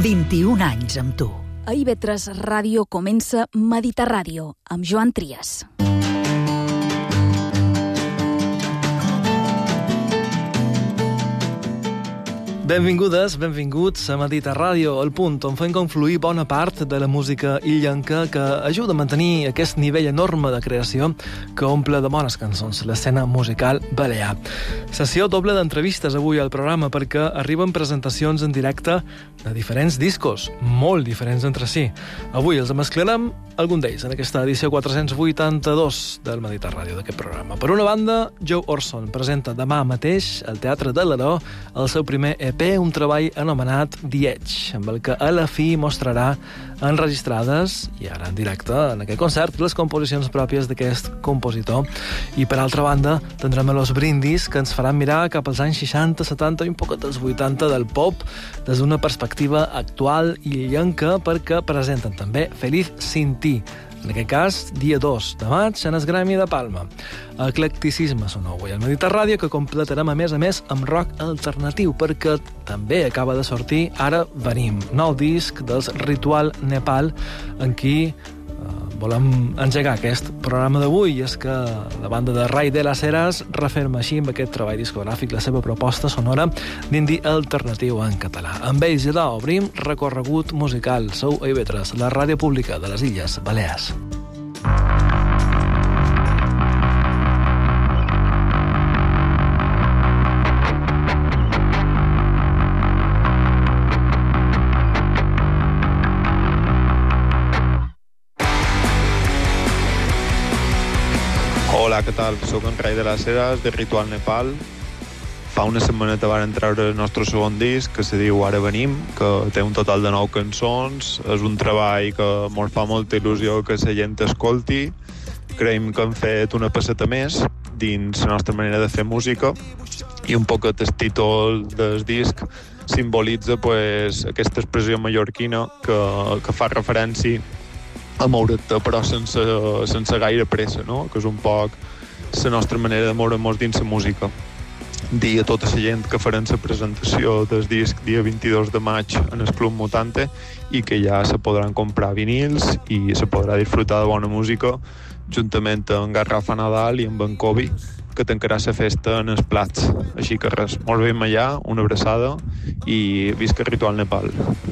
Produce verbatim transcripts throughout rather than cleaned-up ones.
vint-i-un anys amb tu. A I V tres Ràdio comença Mediterràdio, amb Joan Trias. Benvingudes, benvinguts a Mediterràdio, el punt on fem confluir bona part de la música illenca que ajuda a mantenir aquest nivell enorme de creació que omple de bones cançons l'escena musical balear. Sessió doble d'entrevistes avui al programa perquè arriben presentacions en directe de diferents discos, molt diferents entre si. Avui els mesclarem algun d'ells en aquesta edició quatre-cents vuitanta-dos del Mediterràdio d'aquest programa. Per una banda, Joe Orson presenta demà mateix al Teatre de l'Aró el seu primer E P, un treball anomenat The Edge, amb el que a la fi mostrarà enregistrades, i ara en directe, en aquest concert, les composicions pròpies d'aquest compositor. I per altra banda, tindrem Los Brindis, que ens faran mirar cap als anys seixanta, setanta i un poc dels vuitanta del pop, des d'una perspectiva actual i illenca, perquè presenten també Feliz Sin Ti, en aquest cas, dia dos de maig, en el Gremi de Palma. Eclecticisme sonor avui al Mediterràdio, que completarem a més a més amb rock alternatiu, perquè també acaba de sortir Ara Venim, nou disc dels Ritual Nepal, en qui eh, volem engegar aquest programa d'avui, i és que la banda de Ray de las Heras referma així amb aquest treball discogràfic la seva proposta sonora d'indie alternatiu en català. Amb ells ja obrim recorregut musical. Sou a I V tres, la ràdio pública de les Illes Balears. Hola, què tal? Soc en Ray de las Heras, de Ritual Nepal. Fa una setmaneta van treure el nostre segon disc, que se diu Ara Venim, que té un total de nou cançons. És un treball que ens fa molta il·lusió que la gent escolti. Creiem que hem fet una passeta més dins la nostra manera de fer música, i un poc el títol del disc simbolitza pues, aquesta expressió mallorquina que, que fa referència a moure't, però sense, sense gaire pressa, no? Que és un poc la nostra manera de moure'ns dins la música. Dir a tota la gent que farem la presentació del disc dia vint-i-dos de maig en el Club Mutante, i que ja se podran comprar vinils i se podrà disfrutar de bona música juntament amb Garrafa Nadal i amb en Kobe, que tancarà la festa en els plats. Així que res, molt bé allà, una abraçada i visca Ritual Nepal.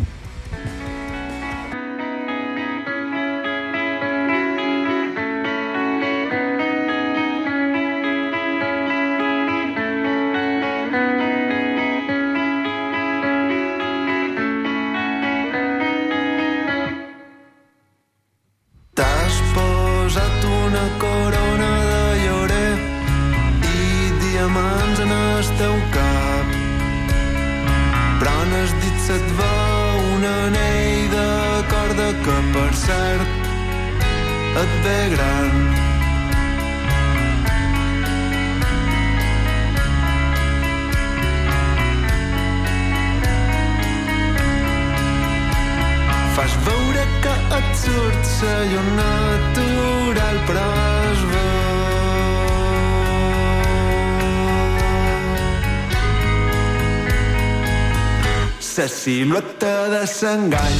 Fas veure que et surt sa llum natural, però es veu sa silueta de s'engany.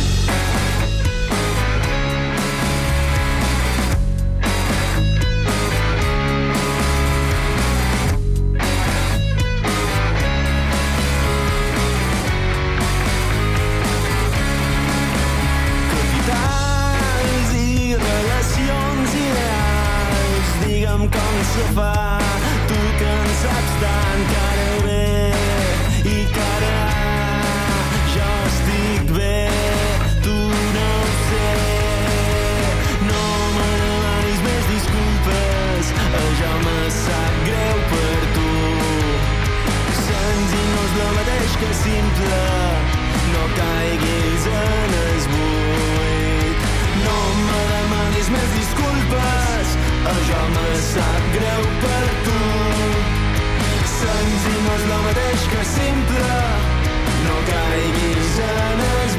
Se fa, tu que en saps tant, que ara bé i que ara jo estic bé, tu no ho sé, no me demanis més disculpes, jo me sap greu per tu, senzill no és el mateix que simple, no caiguis en el buit, no me demanis més disculpes, jo me sap greu per tu. Senzill no és el mateix que simple, no caiguis en el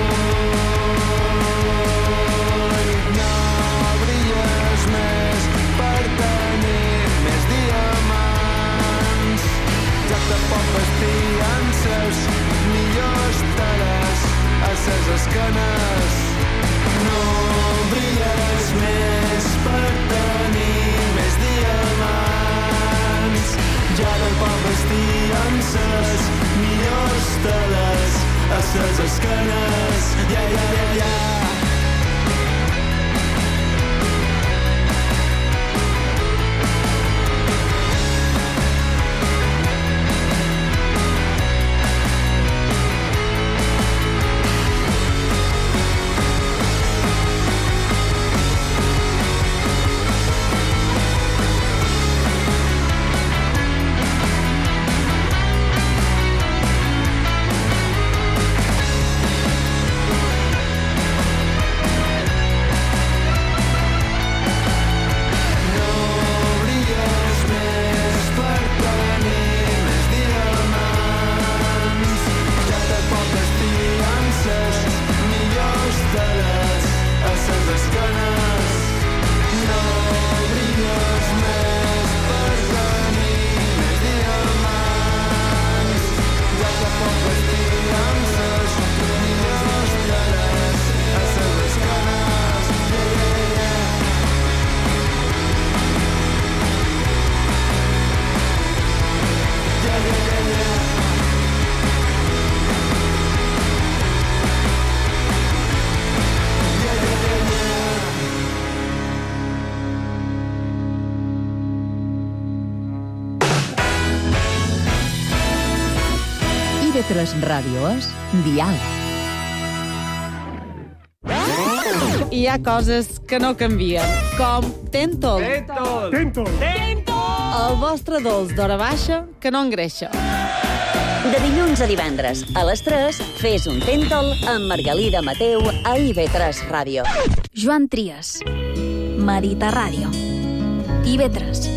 buit. No brilles més per tenir més diamants, ja te pot vestir en ses millors teles, es ses esquenes. No brilles més per tenir més diamants. Ja no hi pot vestir amb ses millors teles a ses esquenes. Ja, ja, ja, ja. I V tres Ràdio és Dial. Hi ha coses que no canvien, com Tentol. Tentol! Tentol! Tentol! El vostre dolç d'hora baixa que no engreixa. De dilluns a divendres, a les tres, fes un Tentol amb Margalida Mateu a I V tres Ràdio. Joan Trias, Mediterràdio, I V tres.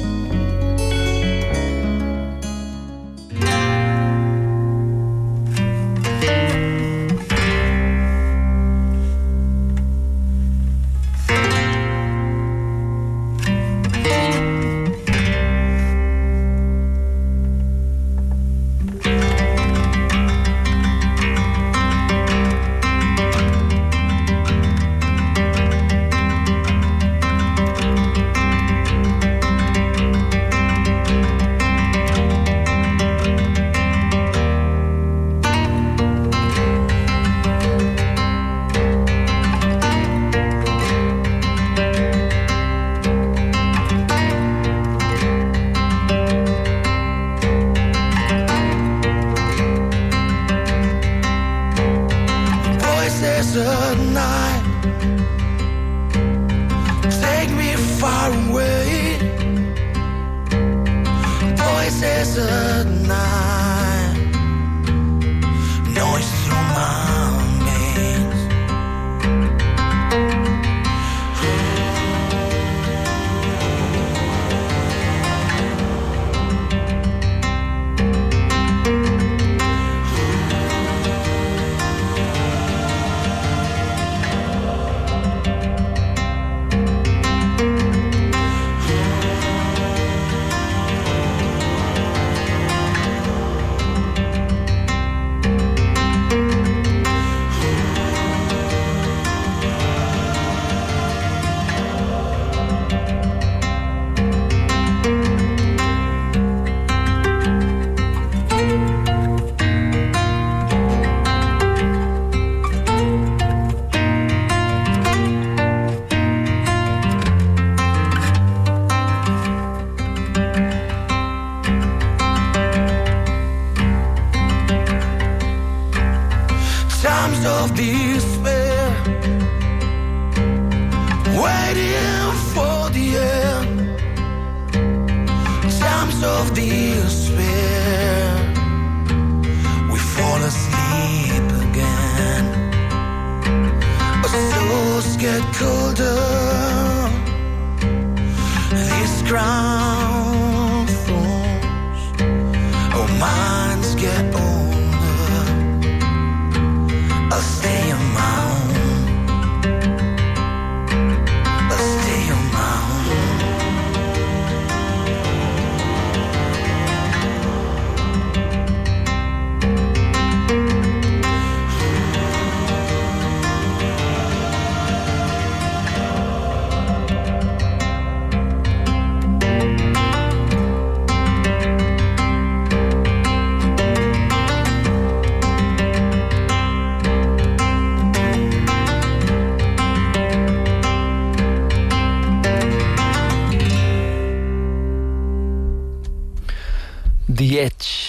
Minds get older. I'll stay in my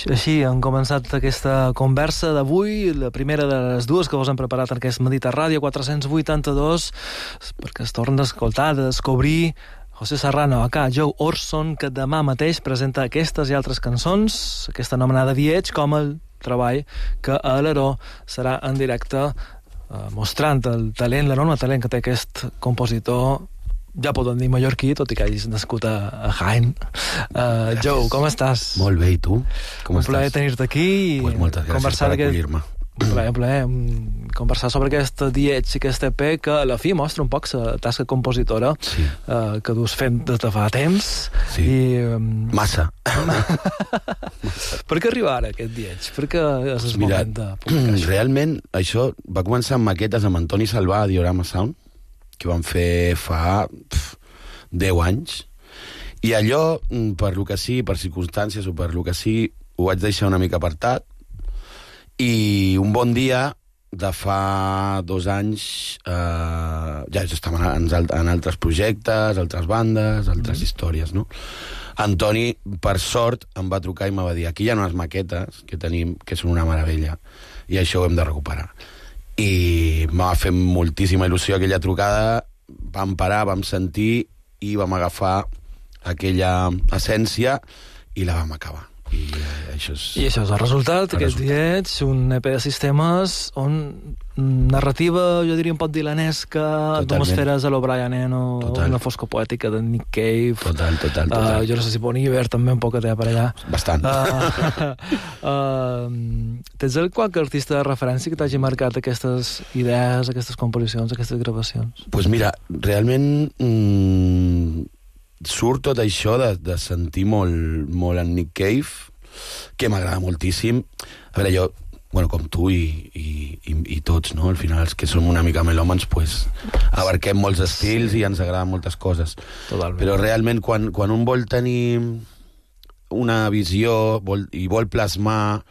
Així hem començat aquesta conversa d'avui, la primera de les dues que vos hem preparat en aquest Mediterràdio quatre-cents vuitanta-dos, perquè es torna a escoltar, a descobrir José Serrano, acá Joe Orson, que demà mateix presenta aquestes i altres cançons, aquesta anomenada Vietge, com el treball que a l'Aró serà en directe, eh, mostrant el talent, l'enorme talent que té aquest compositor, ja podem dir mallorquí, tot i que hagis nascut a, a Jaén. Uh, Joe, com estàs? Molt bé, i tu? Com un estàs? plaer tenir-te aquí i pues moltes gràcies conversar per acollir-me. Un plaer, un plaer. Conversar sobre aquest Vietge i aquest E P que a la fi mostra un poc la tasca compositora sí. uh, que dus fent des de fa temps. Sí. I, um... Massa. Per què arribar ara aquest Vietge? Per què és el Mira, moment de publicar això? Realment, això va començar amb maquetes amb Antoni Salvà a Diorama Sound, que van fer fa pf, deu anys. I allò, per lo que sí, per circumstàncies o per lo que sí, ho vaig deixar una mica apartat. I un bon dia, de fa dos anys, eh, ja estàvem en, en altres projectes, altres bandes, altres mm. històries, no? Antoni, per sort, em va trucar i em va dir: aquí hi ha unes maquetes que tenim que són una meravella, i això ho hem de recuperar. I em va fer moltíssima il·lusió aquella trucada, vam parar, vam sentir i vam agafar aquella essència i la vam acabar. I eh, això és... I això és el resultat, el aquest Vietge, un E P de sistemes on narrativa, jo diria un poc dilanesca, atmosferes a lo Brian Eno, total. Una fosco poètica de Nick Cave. Total, total, total. Uh, jo no sé si Bon Iver també un poc a per allà. Bastant. Uh, uh, tens el qualque artista de referència que t'hagi marcat aquestes idees, aquestes composicions, aquestes gravacions? Doncs pues mira, realment mmm, surt tot això de, de sentir molt, molt en Nick Cave, que m'agrada moltíssim. A veure, jo, bueno, com tu i, i, i, i tots, no? Al final, els que som una mica melòmans, pues, abarquem molts estils i ens agraden moltes coses. Totalment. Però realment, quan, quan un vol tenir una visió vol, i vol plasmar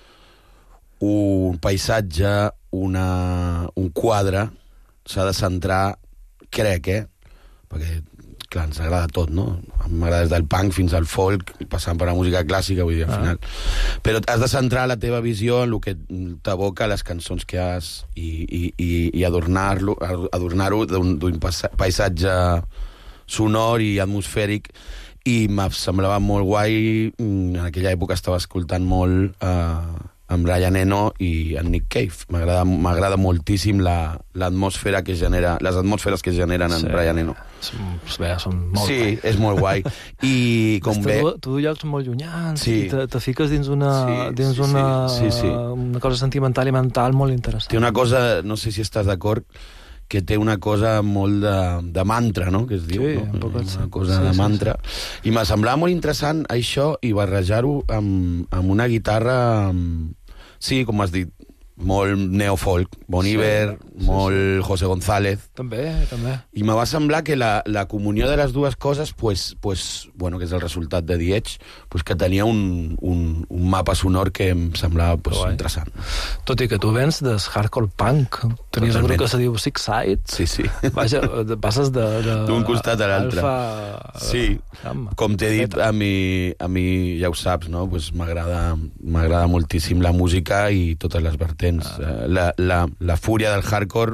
un paisatge, una, un quadre, s'ha de centrar, crec, eh? Perquè clar, ens agrada tot, no? M'agrada des del punk fins al folk, passant per la música clàssica, vull dir, al final. Ah. Però has de centrar la teva visió en el que t'evoca les cançons que has i, i, i, i adornar-lo, adornar-ho d'un paisatge sonor i atmosfèric, i em semblava molt guai. En aquella època estava escoltant molt eh, amb Brian Eno i en Nick Cave. M'agrada m'agrada moltíssim la, l'atmosfera que genera, les atmosferes que generen en sí. Brian Eno. Bé, són molt sí, guai. És molt guai. I com bé... Tu du llocs molt llunyans sí. i te, te fiques dins una, sí, dins sí, una, sí, sí. una cosa sentimental i mental molt interessant. Té una cosa, no sé si estàs d'acord, que té una cosa molt de, de mantra, no?, que es diu, sí, no? Una una cosa sí, de sí, mantra. Sí. I m'ha semblat molt interessant això i barrejar-ho amb, amb una guitarra, amb, sí, com has dit, molt neofolk, Bon Iver, sí, molt sí. José González. També, també. I me va semblar que la, la comunió de les dues coses, pues, pues, bueno, que és el resultat de Vietge, pues, que tenia un, un, un mapa sonor que em semblava pues, interessant. Tot i que tu vens des hardcore punk. Tenies un grup que se diu Six Sides. Sí, sí. Vaja, passes de... d'un costat a l'altre. Alfa... Sí, com t'he dit, a mi, a mi ja ho saps, no? Pues m'agrada m'agrada moltíssim la música i totes les vertents. Ah. La, la, la fúria del hardcore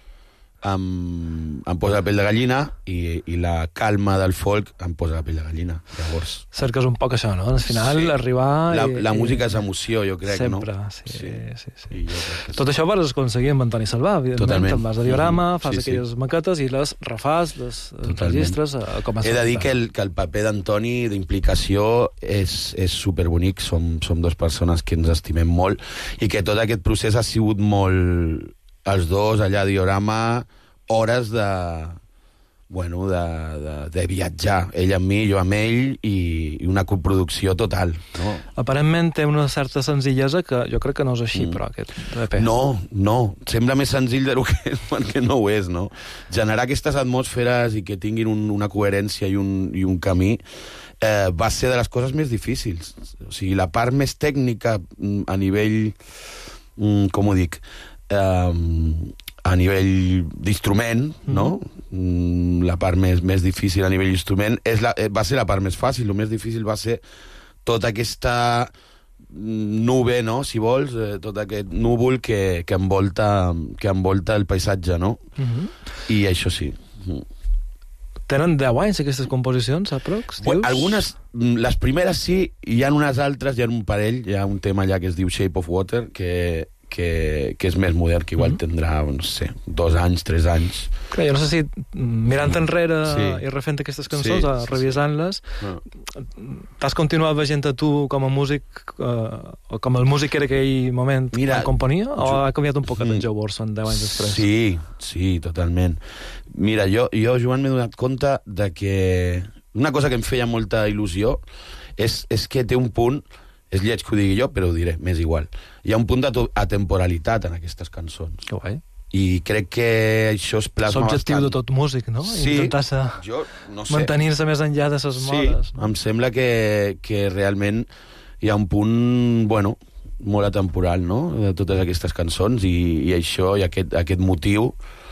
em, em posa la pell de gallina i, i la calma del folk em posa la pell de gallina. Llavors... cerques un poc això, no? Al final, sí. arribar... La, i, la i... música és emoció, jo crec, sempre, no? Sempre, sí, sí, sí. sí. sí. Tot això vas aconseguir amb Antoni Salvà, evidentment. Totalment. Te'n vas de diorama, fas sí, aquelles sí. maquetes i les refàs, les registres, com a He de dir que el, que el paper d'Antoni d'implicació és, és superbonic, som, som dues persones que ens estimem molt i que tot aquest procés ha sigut molt... els dos allà a diorama, hores de... bueno, de, de, de viatjar, ell amb mi, jo amb ell, i, i una coproducció total, no? Aparentment té una certa senzillesa que jo crec que no és així, mm. però aquest E P. No, no, sembla més senzill del que és, perquè no ho és, no? Generar aquestes atmosferes i que tinguin un, una coherència i un, i un camí eh, va ser de les coses més difícils. O sigui, la part més tècnica a nivell, com ho dic, eh, a nivell d'instrument, no? Mm. La part més, més difícil a nivell d'instrument és la, va ser la part més fàcil. El més difícil va ser tota aquesta nube, no?, si vols, eh, tot aquest núvol que, que, envolta, que envolta el paisatge, no? Uh-huh. I això sí. Tenen deu anys, aquestes composicions, aprox, dius? Bueno, algunes, les primeres sí, i hi ha unes altres, hi ha un parell, hi ha un tema allà que es diu Shape of Water, que, que, que és més modern, que igual mm-hmm. tindrà, no sé, dos anys, tres anys. Clar, jo no sé si mirant enrere sí. i refent aquestes cançons, sí, sí, revisant-les, sí. t'has continuat veient a tu com a músic, eh, o com el músic que era aquell moment Mira, que componia, o jo... ha canviat un poquet el Joe Borson deu anys després? Sí, sí, totalment. Mira, jo, jo Joan, m'he donat compte de que una cosa que em feia molta il·lusió és, és que té un punt, és lleig que ho digui jo, però ho diré, m'és igual. Hi ha un punt d'atemporalitat en aquestes cançons. Que guai. I crec que això es plasma bastant. L'objectiu de tot músic, no? Sí, intentar-se jo, no sé. mantenir-se més enllà de ses sí, modes. No? Em sembla que, que realment hi ha un punt, bueno, molt atemporal, no?, de totes aquestes cançons, i, i això, i aquest, aquest motiu,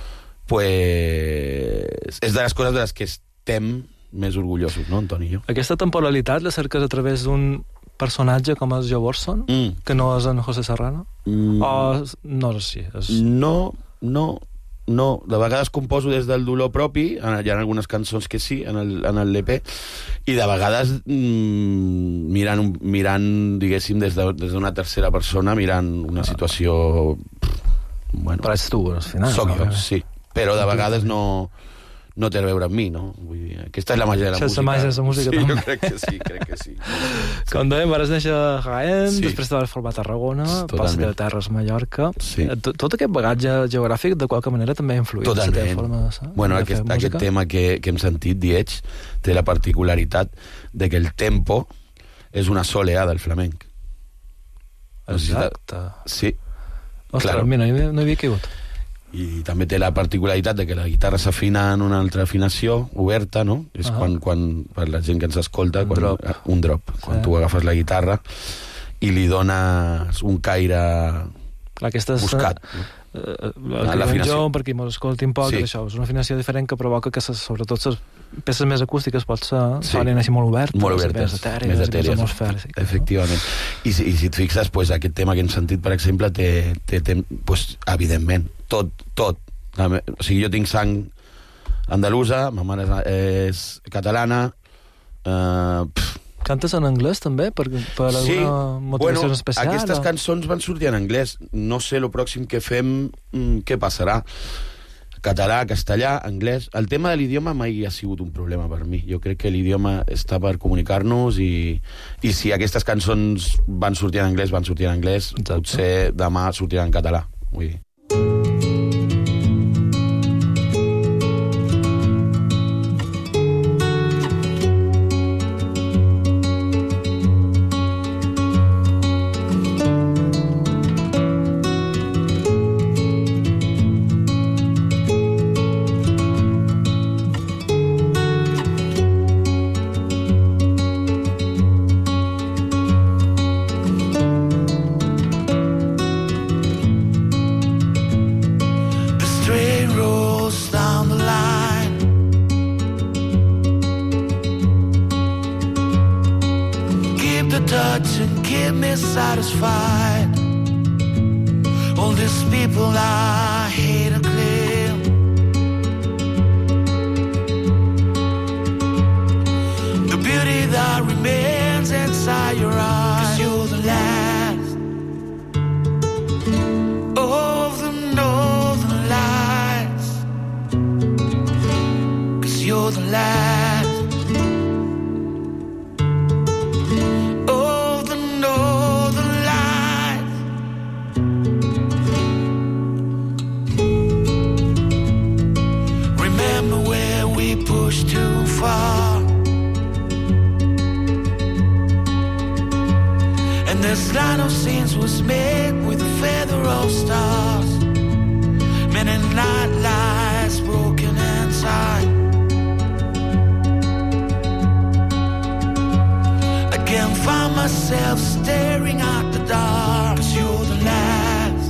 pues, és de les coses de les que estem més orgullosos, no, Antoni i jo? Aquesta temporalitat la cerques a través d'un personatge com és Joe Borson, mm. que no és en José Serrano? Mm. O no és així? És... No, no, no. De vegades composo des del dolor propi, hi ha algunes cançons que sí, en el, en el L P, i de vegades mm, mirant, mirant, diguéssim, des d'una de, des tercera persona, mirant una situació... Bueno, però ets tu, al final. Soc jo, no? sí. Però de vegades no, no té a veure amb mi, no? Vull dir, aquesta és la màgia de la Això música. és la màgia de la música, sí, també. Jo crec que sí, crec que sí. Com dèiem, vas néixer a Jaén, sí. després te vas formar a Tarragona, Totalment. passa de Terres, Mallorca. Sí. Tot, tot aquest bagatge geogràfic, de qualque manera, també ha influït. Totalment. Forma de, bueno, de aquest, aquest tema que, que hem sentit, Diech, té la particularitat de que el tempo és una soleà del flamenc. Exacte. Sí. Ostres, claro. mira, no hi havia caigut. I també té la particularitat de que la guitarra s'afina en una altra afinació oberta, no? És uh -huh. quan, quan, per la gent que ens escolta, un quan, drop, un drop sí. Quan tu agafes la guitarra i li dones un caire clar, aquestes, buscat. Uh, uh, l'afinació, per qui mos escolti un poc, sí. això, és una afinació diferent que provoca que, ses, sobretot, les peces més acústiques pot ser, sí. sonin així molt obertes, molt obertes, més etèries, més etèries, atmosfèriques. Efectivament. No? I, I si et fixes, pues, aquest tema que hem sentit, per exemple, té, té, té pues, evidentment, tot, tot. O sigui, jo tinc sang andalusa, ma mare és, és catalana, eh, pff, cantes en anglès, també? Per, per sí. alguna motivació bueno, especial? Aquestes o? cançons van sortir en anglès. No sé el pròxim que fem, què passarà. Català, castellà, anglès... El tema de l'idioma mai ha sigut un problema per mi. Jo crec que l'idioma està per comunicar-nos i, i si aquestes cançons van sortir en anglès, van sortir en anglès. Exacte. Potser demà sortiran en català. Vull dir. Satisfied. All these people I hate and claim. The beauty that remains inside your eyes. 'Cause you're the last of the northern lights. 'Cause you're the last. Too far, and this line of scenes was made with a feather of stars. Many night lights broken inside. I can't find myself staring at the dark. 'Cause you're the last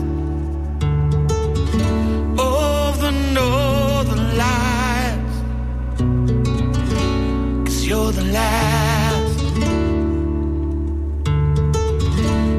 of the northern lights. You're the last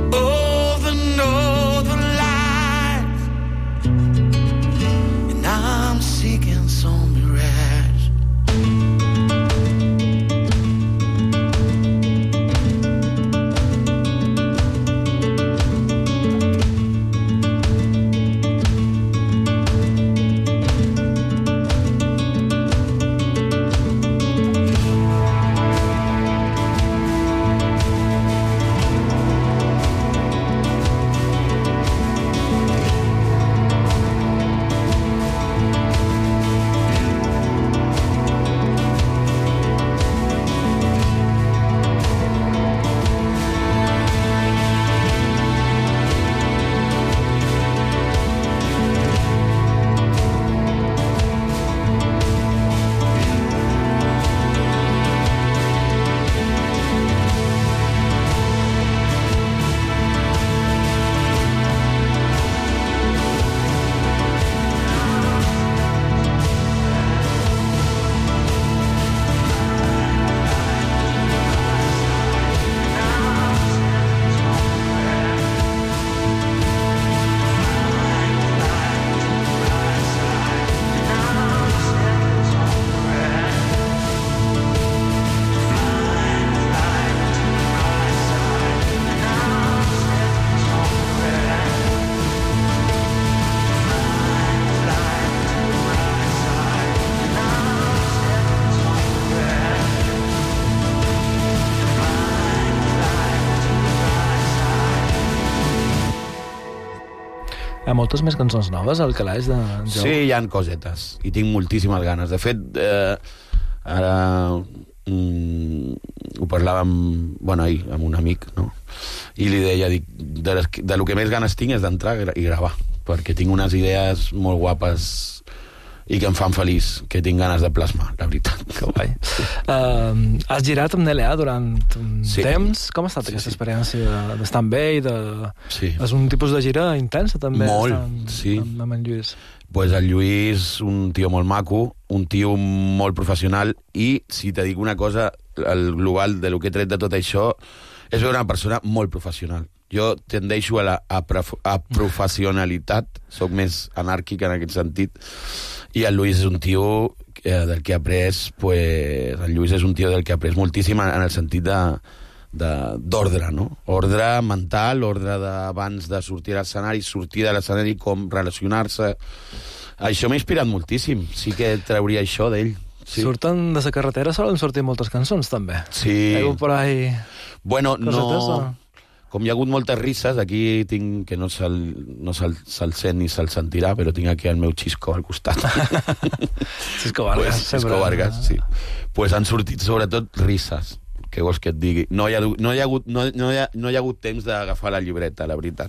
Hi ha moltes més cançons noves al calaix de Jou? Sí, hi ha cosetes, i tinc moltíssimes ganes. De fet, eh, ara mm, ho parlàvem, bueno, ahir, amb un amic, no? I li deia, dic, de, les, de lo que més ganes tinc és d'entrar i gravar, perquè tinc unes idees molt guapes i que em fan feliç, que tinc ganes de plasmar, la veritat. Que guai. Uh, has girat amb N L A durant un sí. temps? Com ha estat sí, aquesta sí. experiència d'estar amb ell? De... Sí. És un tipus de gira intensa, també? Molt, amb, sí. Amb, amb en Lluís. Pues el Lluís, un tio molt maco, un tio molt professional, i, si te dic una cosa, el global de lo que he tret de tot això és veure una persona molt professional. Jo tendeixo a la a, a professionalitat, soc més anàrquic en aquest sentit, i el Lluís és un tio eh, del que he après, pues, el Lluís és un tio del que he après moltíssim en el sentit de d'ordre, no? Ordre mental, ordre d'abans de sortir a l'escenari, sortir de l'escenari, com relacionar-se. Això m'ha inspirat moltíssim, sí que trauria això d'ell. Sí. Surten de la carretera, solen sortir moltes cançons, també. Sí. Hi ha hagut por ahí... Bueno, cosetes, no... O... Com hi ha hagut moltes risses, aquí tinc, que no se'l no se se sent ni se'l sentirà, però tinc aquí el meu Xisco al costat. Xisco Vargas. Pues, Xisco Vargas, sí. Pues han sortit sobretot risses, que vols que et digui. No hi ha, no hi ha, hagut, no, no hi ha, no hi ha hagut temps d'agafar la llibreta, la veritat.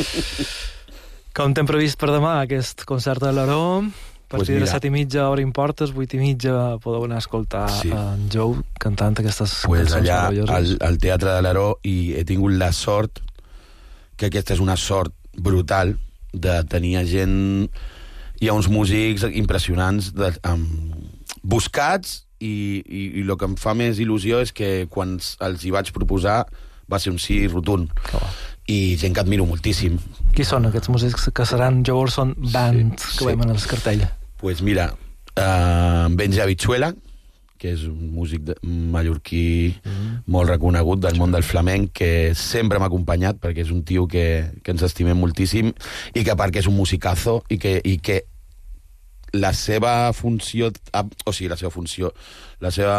Com t'hem previst per demà aquest concert de l'Aró? A partir pues de set i mitja, hora importes, vuit i mitja, podeu anar a escoltar sí. en Jou cantant aquestes pues cançons allà, meravelloses. Al, al Teatre de l'Aró, i he tingut la sort, que aquesta és una sort brutal, de tenir gent... Hi ha uns músics impressionants, de, um, buscats, i, i, i el que em fa més il·lusió és que quan els hi vaig proposar va ser un sí rotund. Oh. I gent que admiro moltíssim. Qui són aquests músics que seran Joe Orson Band, sí, que sí. veiem en el cartell? Pues mira, uh, Benji Avichuela, que és un músic de, mallorquí mm. molt reconegut del món del flamenc, que sempre m'ha acompanyat, perquè és un tio que, que ens estimem moltíssim, i que perquè és un musicazo, i que, i que la seva funció, o sigui, la seva funció, la seva...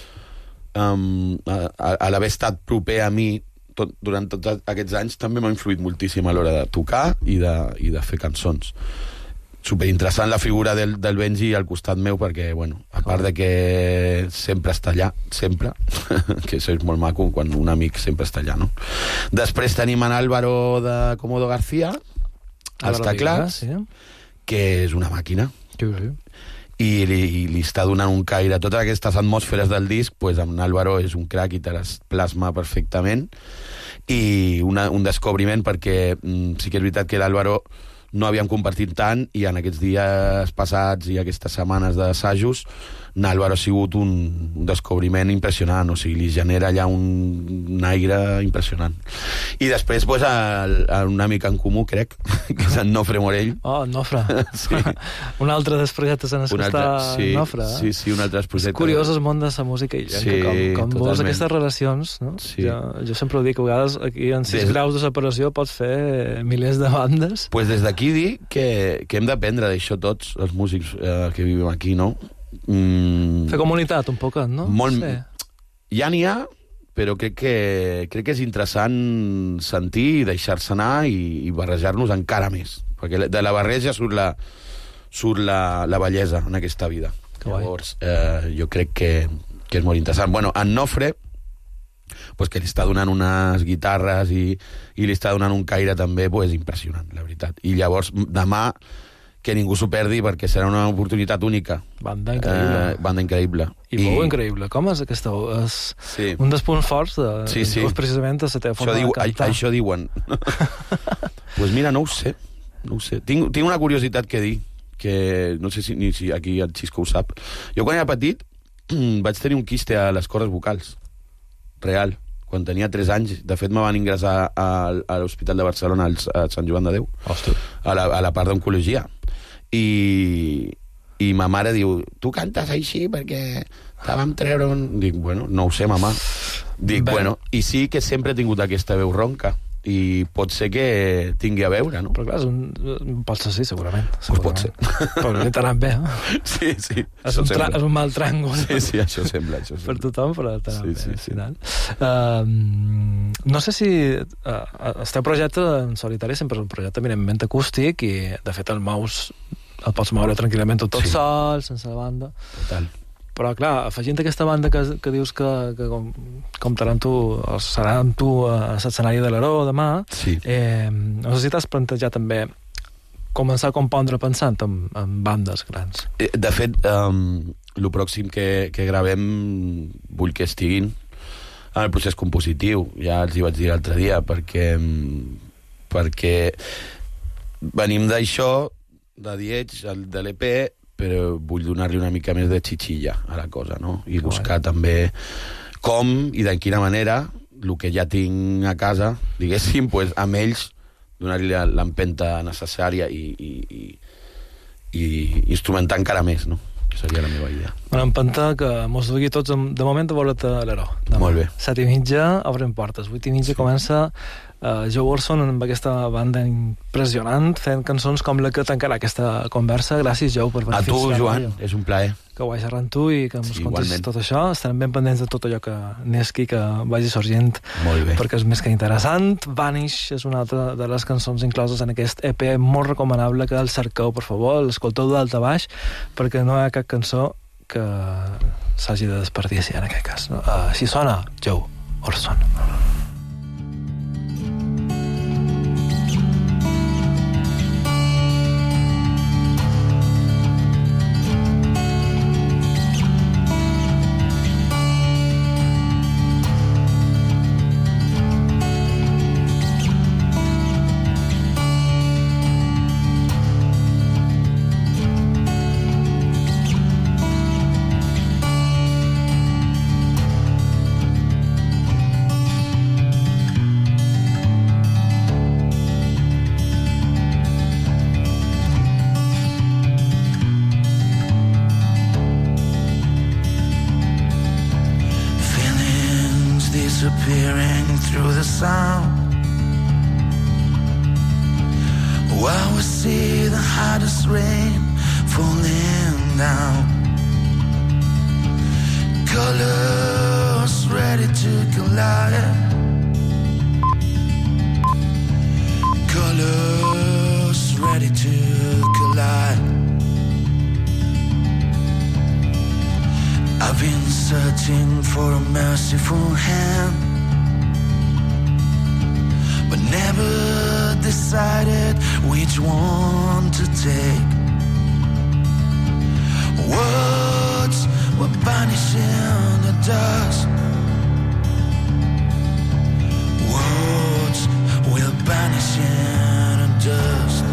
Um, a, a l'haver estat proper a mi tot, durant tots aquests anys també m'ha influït moltíssim a l'hora de tocar i de, i de fer cançons. Superinteressant la figura del, del Benji al costat meu, perquè, bueno, a part de que sempre està allà, sempre, que això és molt maco, quan un amic sempre està allà, no? Després tenim en Álvaro de Comodo García, als teclats, sí. que és una màquina. Sí, sí. I li, i li està donant un caire. Totes aquestes atmosferes del disc, pues, amb Álvaro és un crac i te les plasma perfectament. I una, un descobriment, perquè mm, sí que és veritat que l'Álvaro no havíem compartit tant, i en aquests dies passats i aquestes setmanes d'assajos, n'Álvaro ha sigut un, un descobriment impressionant, o sigui, li genera allà un, un aire impressionant. I després, pues, el, el, un amic en comú, crec, que és en Nofre Morell. Oh, Nofre. Sí. Un altre dels projectes en els que està sí, Nofre. Eh? Sí, sí, un altre dels projectes. És curiós el món de la música i sí, com, com vols aquestes relacions, no? Sí. Jo, jo sempre ho dic, a vegades aquí en sis des... graus de separació pots fer milers de bandes. Pues des d'aquí dir que, que hem d'aprendre d'això tots, els músics eh, que vivim aquí, no? Mm. Fer comunitat, un poc, no? Molt... Sí. Ja n'hi ha, però crec que, crec que és interessant sentir i deixar-se anar i, i barrejar-nos encara més. Perquè de la barreja surt la, surt la, la bellesa en aquesta vida. Que Llavors, eh, jo crec que, que és molt interessant. Bueno, en Nofre, pues, que li està donant unes guitarres i, i li està donant un caire també, pues, impressionant, la veritat. I llavors, demà, que ningú s'ho perdi, perquè serà una oportunitat única. Banda increïble. Eh, banda increïble. I, I veu increïble. Com és aquesta veu? És sí. un dels punts forts de, sí, sí. de precisament a la teva forma diu, de cantar. A, això diuen. Pues mira, no ho sé. No ho sé. Tinc, tinc una curiositat que dir, que no sé si, ni si aquí el Xisco ho sap. Jo quan era petit vaig tenir un quiste a les cordes vocals. Real. Quan tenia tres anys. De fet, me van ingressar a, a l'Hospital de Barcelona, a Sant Joan de Déu. Ostres. A la, a la part d'oncologia. I, i ma mare diu, tu cantes així perquè te vam treure un... Dic, bueno, no ho sé, mamà. Dic, Bé. bueno, i sí que sempre he tingut aquesta veu ronca. i pot ser que tingui a veure, no? Però clar, és un... pot ser sí, segurament. Pues pot ser. Però no t'ha anat bé, eh? Sí, sí. És un, tra... és un mal tràngol. Sí, sí, això sembla. Això sembla. Per tothom, però t'ha anat sí, bé, sí, al sí. final. Uh, no sé si... Uh, el teu projecte en solitari sempre és un projecte eminentment acústic i, de fet, el mous el pots moure tranquil·lament tot, tot sí. sol, sense la banda. Total. Però, clar, afegint aquesta banda que, que dius que, que com, comptarà amb tu, o serà amb tu a l'escenari de l'Aró demà, sí. eh, no sé si t'has plantejat també començar a compondre pensant en, en bandes grans. De fet, um, el pròxim que, que gravem vull que estiguin en el procés compositiu. Ja els hi vaig dir l'altre dia, perquè, perquè venim d'això, de Diech, de l'E P, però vull donar-li una mica més de xixilla a la cosa, no? I buscar també com i de quina manera el que ja tinc a casa, diguéssim, pues, amb ells donar-li l'empenta necessària i, i, i, i instrumentar encara més, no? Que seria la meva idea. Una empenta que mos dugui tots, de moment, a veure't a l'Aró. Molt bé. Set i mitja, obren portes. Vuit i mitja sí. comença uh, Joe Orson amb aquesta banda impressionant, fent cançons com la que tancarà aquesta conversa. Gràcies, Joe, per venir. A tu, Joan, és un plaer. Que ho vagi xerrant tu i que ens sí, contis igualment. tot això. Estarem ben pendents de tot allò que n'esqui, que vagi sorgint. Molt bé. Perquè és més que interessant. Vanish és una altra de les cançons incloses en aquest E P molt recomanable, que el cerqueu, per favor, l'escolteu d'alt a baix, perquè no hi ha cap cançó que s'hagi de desperdiciar en aquest cas. No? Uh, així sona Joe Orson. Disappearing through the sound, while we see the hottest rain falling down. Colors ready to collide, colors ready to collide. I've been searching for a merciful hand, but never decided which one to take. Words were vanishing the dust, words will vanish in the dust,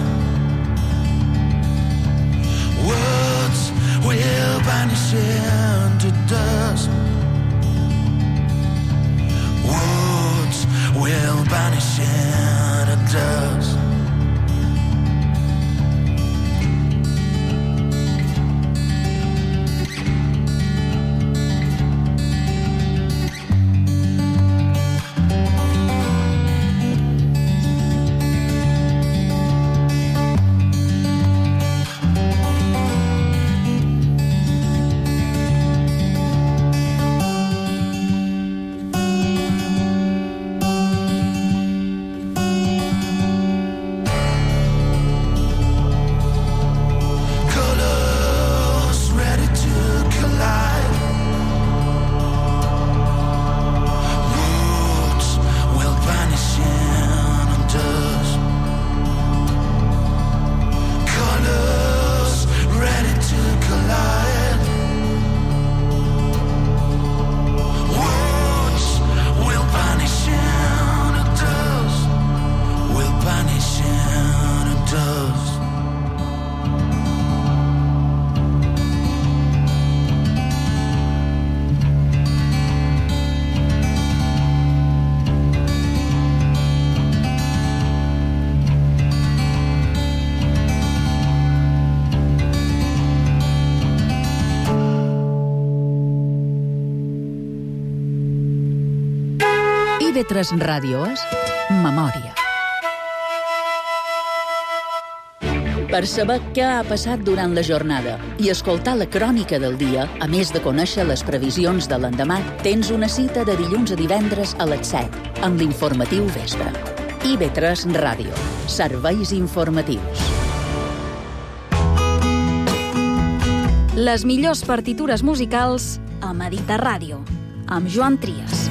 words will vanish into dust, words will vanish into dust. I V tres Ràdio és memòria. Per saber què ha passat durant la jornada i escoltar la crònica del dia, a més de conèixer les previsions de l'endemà, tens una cita de dilluns a divendres a les set, amb l'informatiu vespre. I ve tres Ràdio. Serveis informatius. Les millors partitures musicals a Mediterràdio, amb Joan Trias.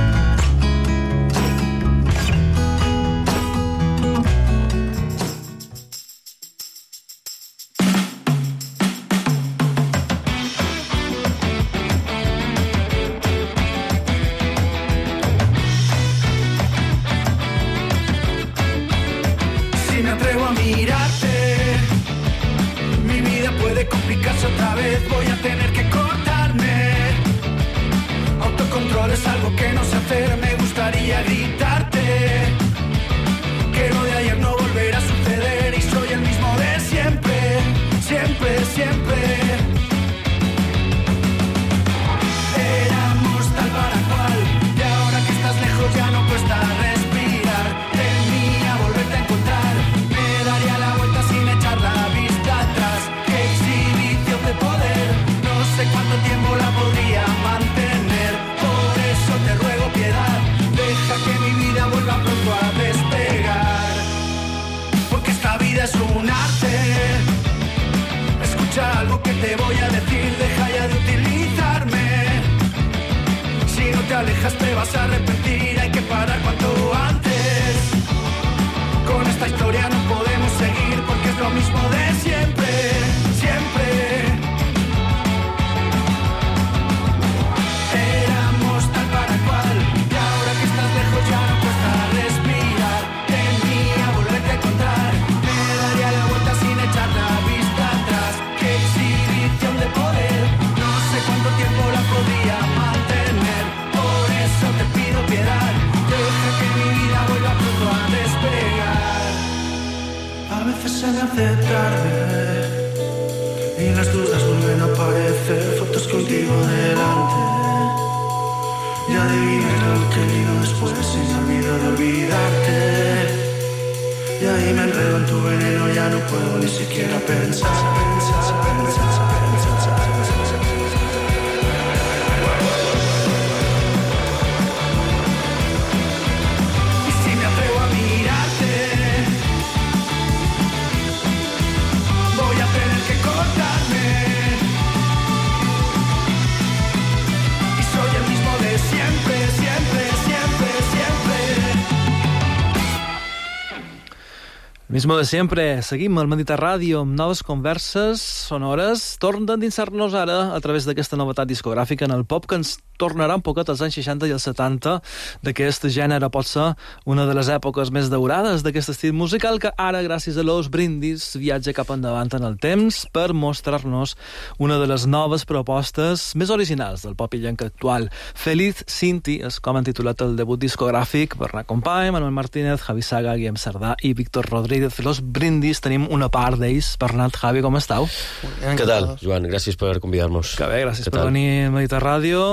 Mismo de sempre, seguim al Mediterràdio amb noves converses sonores. Torna a endinsar-nos ara a través d'aquesta novetat discogràfica en el pop que ens tornarà un poquet als anys seixanta i als setanta d'aquest gènere. Pot ser una de les èpoques més daurades d'aquest estil musical que ara, gràcies a Los Brindis, viatja cap endavant en el temps per mostrar-nos una de les noves propostes més originals del pop illenc actual. Feliz Cinti és com han titulat el debut discogràfic Bernat Company, Manuel Martínez, Javi Saga, Guillem Cerdà i Víctor Rodríguez. Los Brindis, tenim una part d'ells. Bernat, Javi, com estàu? Què tal, Joan? Gràcies per convidar-nos. Que bé, gràcies per venir a Mediterràdio.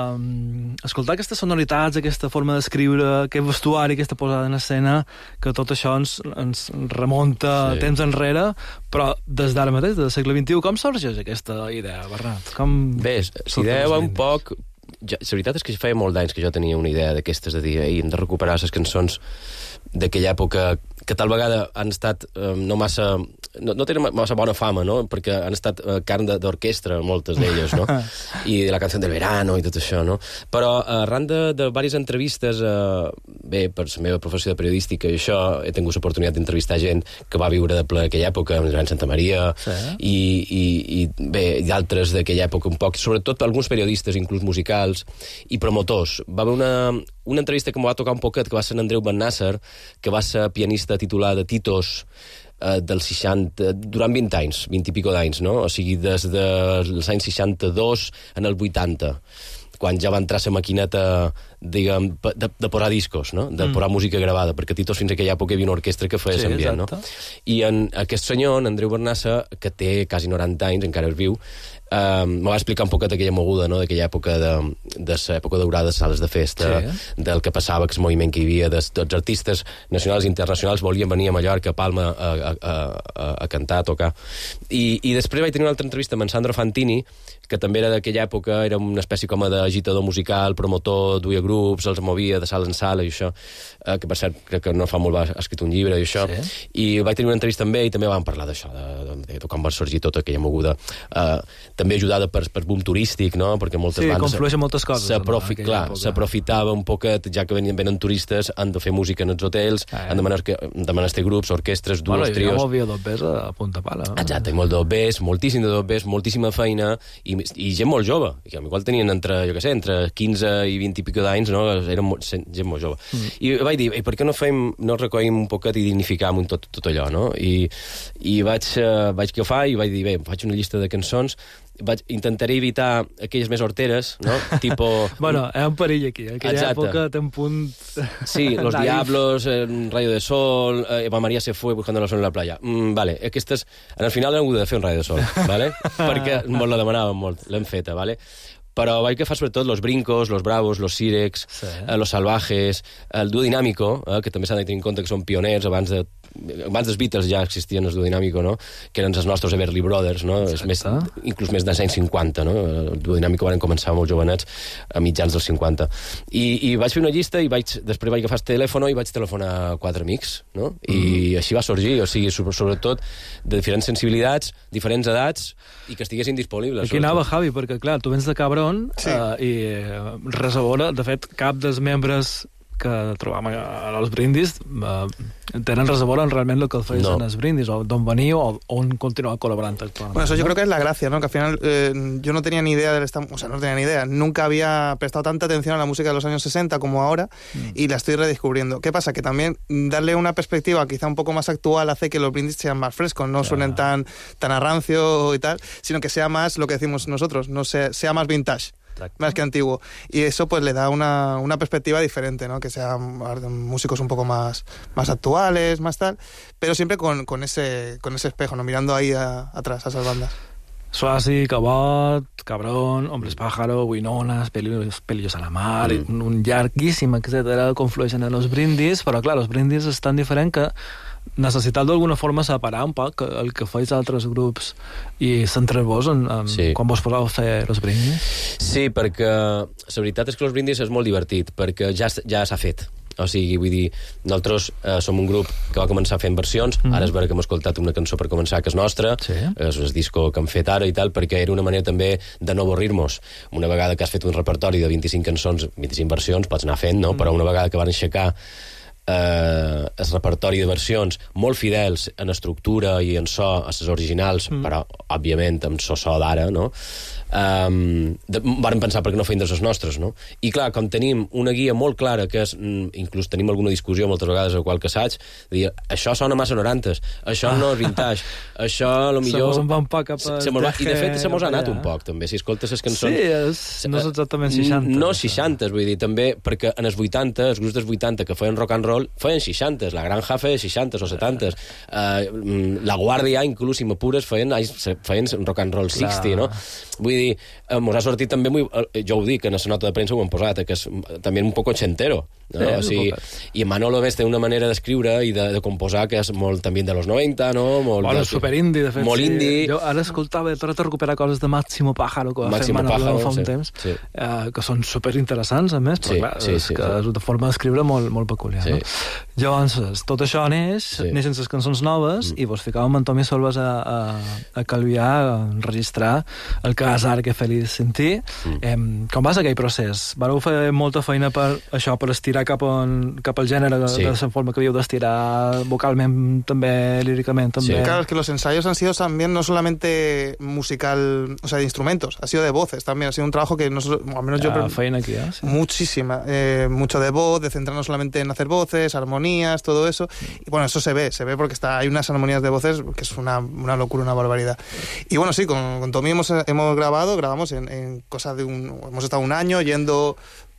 Um, escoltar aquestes sonoritats, aquesta forma d'escriure, aquest vestuari, aquesta posada en escena, que tot això ens, ens remunta sí. temps enrere, però des d'ara mateix, del segle vint-i-u, com sorgeix aquesta idea, Bernat? Com bé, l'idea va un poc... Ja, la veritat és que feia molt d'anys que jo tenia una idea d'aquestes, de dir, ei, hem de recuperar les cançons d'aquella època que tal vegada han estat eh, no massa... No, no tenen massa bona fama, no? Perquè han estat eh, carn d'orquestra, moltes d'elles, no? I la cançó del verano i tot això, no? Però arran de, de diverses entrevistes, eh, bé, per la meva professió de periodística i això, he tingut l'oportunitat d'entrevistar gent que va viure de ple aquella època, amb Joan Santa Maria, sí. i, i, i bé, i d'altres d'aquella època un poc, sobretot alguns periodistes, inclús musicals, i promotors. Va haver una, una entrevista que m'ho va tocar un poquet, que va ser en Andreu Ben Nasser, que va ser pianista titular de Titos, eh, dels seixanta, durant vint anys, vint i pico d'anys, no? O sigui, des dels anys seixanta-dos en el vuitanta, quan ja va entrar la maquineta diguem, de, de posar discos, no? De posar mm. música gravada, perquè a Titos fins a aquella època hi havia una orquestra que feia sí, ambient, no? I en aquest senyor, en Andreu Bernassa, que té quasi noranta anys, encara és viu, Uh, me va explicar un poquet aquella moguda, no? D'aquella època de, de l'època daurada de sales de festa, sí. Del que passava, que el moviment que hi havia, de tots artistes nacionals i internacionals volien venir a Mallorca, a Palma, a, a, a, a cantar, a tocar. I, I després vaig tenir una altra entrevista amb en Sandro Fantini, que també era d'aquella època, era una espècie com d'agitador musical, promotor, duia grups, els movia de sala en sala i això, uh, que per cert crec que no fa molt va ha escrit un llibre i això, sí. I vaig tenir una entrevista amb ell i també vam parlar d'això, de, de, de com va sorgir tota aquella moguda. Uh, també ajudada per, per boom turístic, no? Perquè moltes sí, bandes... Sí, conflueixen moltes coses. S'aprofitava un poquet, ja que venen, venen turistes, han de fer música en els hotels, ah, han de menester, de menester grups, orquestres, duos, bueno, trios... Bueno, hi ha molt d'O B a punta pala. No? Exacte, molt d'O B, moltíssim d'O B, moltíssima feina, i, i gent molt jove, que igual tenien entre, jo què sé, entre quinze i vint i pico d'anys, no? Eren molt, gent molt jove. Mm. I vaig dir, per què no fem, no recollim un poquet i dignificam tot, tot allò, no? I, i vaig, uh, vaig agafar i vaig dir, bé, faig una llista de cançons, vaig, intentaré evitar aquelles més horteres, no? Tipo... bueno, hi ha un perill aquí, eh? Aquella exacte. Època té un punt... Sí, Los Diablos, eh, Rayo de Sol, eh, Eva María se fue buscando el sol en la playa. Mm, vale, aquestes... En el final hem hagut de fer un Rayo de Sol, vale? Perquè molt la demanàvem molt, l'hem feta, vale? Però vaig agafar sobretot Los Brincos, Los Bravos, Los Sirex, sí. eh, Los Salvajes, el Duo Dinámico, eh, que també s'ha de tenir en compte que són pioners, abans de abans dels Beatles ja existien els Duo Dinámico, no? Que eren els nostres Everly Brothers, no? És més, inclús més dels anys cinquanta, no? El Duo Dinámico van començar molt jovenets a mitjans dels cinquanta. I, i vaig fer una llista i vaig, després vaig agafar el telèfon i vaig telefonar a quatre amics, no? I mm. així va sorgir, o sigui, sobretot de diferents sensibilitats, diferents edats, i que estiguessin disponibles. Aquí anava, Javi, perquè, clar, tu vens de Cabron, sí. uh, i uh, res a veure, de fet, cap dels membres que trobam a els brindis eh, tenen res a veure realment el que el feis no. en els brindis, o d'on veniu o on continueu colaborant actualmente. Bueno, eso yo creo que es la gracia, ¿no? Que al final eh, yo no tenía ni idea del esta... o sea, no tenía ni idea, nunca había prestado tanta atención a la música de los años sesenta como ahora, mm. y la estoy redescubriendo. ¿Qué pasa? Que también darle una perspectiva quizá un poco más actual hace que los brindis sean más frescos, no yeah. suenen tan, tan a rancio y tal, sino que sea más lo que decimos nosotros, no sea, sea más vintage. Exacto. Más que antiguo. Y eso pues le da una, una perspectiva diferente, ¿no? Que sean músicos un poco más, más actuales, más tal, pero siempre con, con, ese, con ese espejo, ¿no? Mirando ahí a, atrás a esas bandas. Suasi, Cabot, Cabrón, Hombres Pájaro, Winonas, Pelillos, Pelillos a la Mar, mm. un llarguíssim, etcètera, conflueixen en els brindis, però clar, els brindis és tan diferent que necessitat d'alguna forma separar un poc el que feis altres grups i centrar-vos en, en sí. quan vos poseu a fer els brindis. Sí, perquè la veritat és que els brindis és molt divertit, perquè ja, ja s'ha fet. O sigui, vull dir, nosaltres eh, som un grup que va començar fent versions, mm. ara és vera que hem escoltat una cançó per començar que és nostra, sí. és el disco que hem fet ara i tal, perquè era una manera també de no avorrir-nos. Una vegada que has fet un repertori de vint-i-cinc cançons, vint-i-cinc versions, pots anar fent, no? Mm. Però una vegada que van aixecar eh, el repertori de versions molt fidels en estructura i en so a les originals, mm. però òbviament amb so so d'ara, no? Um, de, vàrem pensar perquè no feien de les nostres, no? I clar, com tenim una guia molt clara, que és, inclús tenim alguna discussió moltes vegades a qualque assaig, de dir, això sona massa noranta, això ah. no és vintage, això a lo millor... Se mos en va un poc cap a... Se, se va, I de fet se mos ha anat un poc, també, si escoltes les cançons... Sí, és, no és exactament seixanta. No seixanta, vull dir, també, perquè en els vuitanta, els grups dels vuitanta que feien rock and roll, feien seixanta, la Granja feia seixanta o setanta, uh, la Guàrdia, inclús, si m'apures, feien, feien rock and roll seixanta, no? Vull dir, mos ha sortit també muy, jo ho dic, en la nota de premsa ho hem posat, que és també un poc ochentero, no? Sí, o sigui, i Manolo Vés té una manera d'escriure i de, de composar que és molt també de los noventa, no? Molt bueno, superindie, de fet. Molt sí. indie. Jo ara escoltava, he tornat a recuperar coses de Máximo Pájaro, que va Máximo fer Manolo Pájaro, fa un sí, temps, sí. Eh, que són superinteressants, a més, però sí, clar, sí, és sí, que sí. és una forma d'escriure molt, molt peculiar, sí. no? Llavors, tot això neix, sí. neixen les cançons noves, mm. i vos ficàvem en Tommy Solves a, a, a calviar, a enregistrar el que és ara que feliç sentir. Mm. Eh, com va ser aquell procés? Vareu fer molta feina per això, per estirar cap, on, cap al gènere, sí. de la forma que havíeu d'estirar vocalment, també, líricament, també. Sí, claro, es que los ensayos han sido también no solamente musical, o sea, de instrumentos, ha sido de voces también, ha sido un trabajo que nosotros, al menos ya, yo... feina aquí, ¿eh? Sí. Muchísima, eh, mucho de voz, de centrarnos solamente en hacer voces, armonías, todo eso, y bueno, eso se ve, se ve porque está, hay unas armonías de voces que es una, una locura, una barbaridad. Y bueno, sí, con, con Tommy hemos, hemos grabado, grabamos en, en cosas de un... hemos estado un año yendo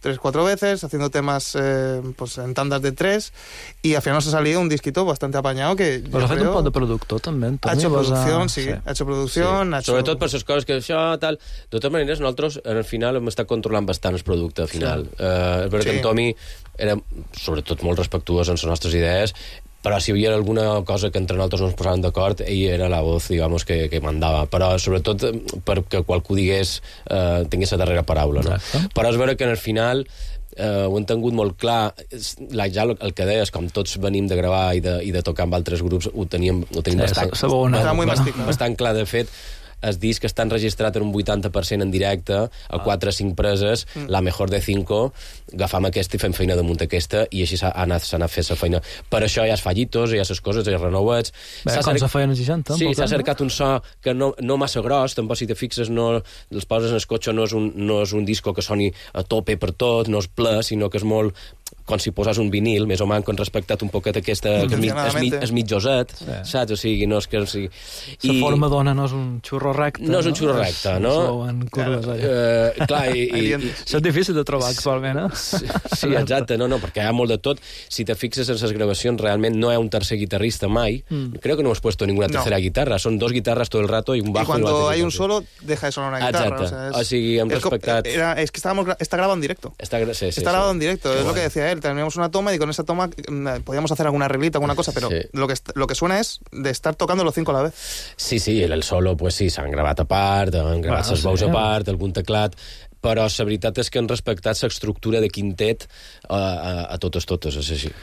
tres, cuatro veces, haciendo temas eh, pues en tandas de tres, y al final nos ha salido un disquito bastante apañado que Però ha fet un pot de productor, també. Ha hecho producción, sí, sí. ha hecho producción, sí. ha hecho... Sobretot per les coses que això, tal... De totes maneres, nosaltres, al final, hem estat controlant bastant el producte, al final. Sí. Uh, és veritat sí. que en Tommy era, sobretot, molt respectuós en les nostres idees, però si hi havia alguna cosa que entre nosaltres no ens posàvem d'acord, ell era la voz, digamos, que, que mandava. Però, sobretot, perquè qualcú digués, eh, tingués la darrera paraula, no? Exacte. Però és vera que, al final, eh, ho hem tingut molt clar. La, ja el que deies, com tots venim de gravar i de, i de tocar amb altres grups, ho teníem, ho tenim sí, bastant, bastant, bastant clar. De fet, el disc està enregistrat en un vuitanta per cent en directe, a quatre o cinc preses, mm. la mejor de cinco, agafam aquesta i fem feina damunt aquesta, i així s'ha anat, s'ha anat fent la feina. Per això hi ha fallitos, hi ha les coses, hi ha renovets... Bé, com se feien els seixanta. Sí, s'ha cercat un so que no, no massa gros, tampoc si te fixes, no, els poses en el cotxe, no és, un, no és un disco que soni a tope per tot, no és ple, sinó que és molt... com si posas un vinil, més o manco han respectat un poquet aquesta... que és, mi, és mitjoset, sí. saps? O sigui, no és que... O sigui, la i, forma dona no és un xurro recte. No és un xurro recte, no? En curves, allà. Uh, clar, i... i, i això és difícil de trobar actualment, eh? Sí, sí, exacte, no, no, perquè hi ha molt de tot. Si te fixes en les gravacions, realment no hi ha un tercer guitarrista mai. Mm. Creo que no hemos puesto ninguna tercera no. guitarra. Son dos guitarras todo el rato y un bajo. Y cuando hay un solo, deja de sonar una guitarra. Exacte. O sea, es, o sigui, hem respectat... Era, es que estábamos, está grabado en directo. Está, sí, sí, está grabado sí. en directo, Qué es bueno. lo que decía él. Teníamos una toma y con esa toma podíamos hacer algún arreglito, alguna cosa, pero sí. lo, que, lo que suena es de estar tocando los cinco a la vez. Sí, sí, el solo, pues sí, s'han gravat a part, han gravat bueno, les veus sí, a part, algun teclat, però la veritat és que han respectat l'estructura de quintet a, a, a totes, totes, és així.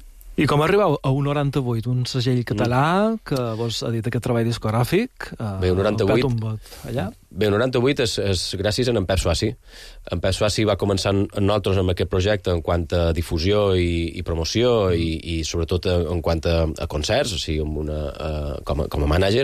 I com arribeu a un noranta-vuit, un segell català mm. que vos ha dit aquest treball discogràfic? Bé, un noranta-vuit... Un bot allà? Bé, el noranta-vuit és, és gràcies a en Pep Suassi. En Pep Suassi va començar amb nosaltres amb aquest projecte en quant a difusió i, i promoció i, i sobretot en quant a, a concerts, o sigui, amb una, uh, com, a, com a mànager.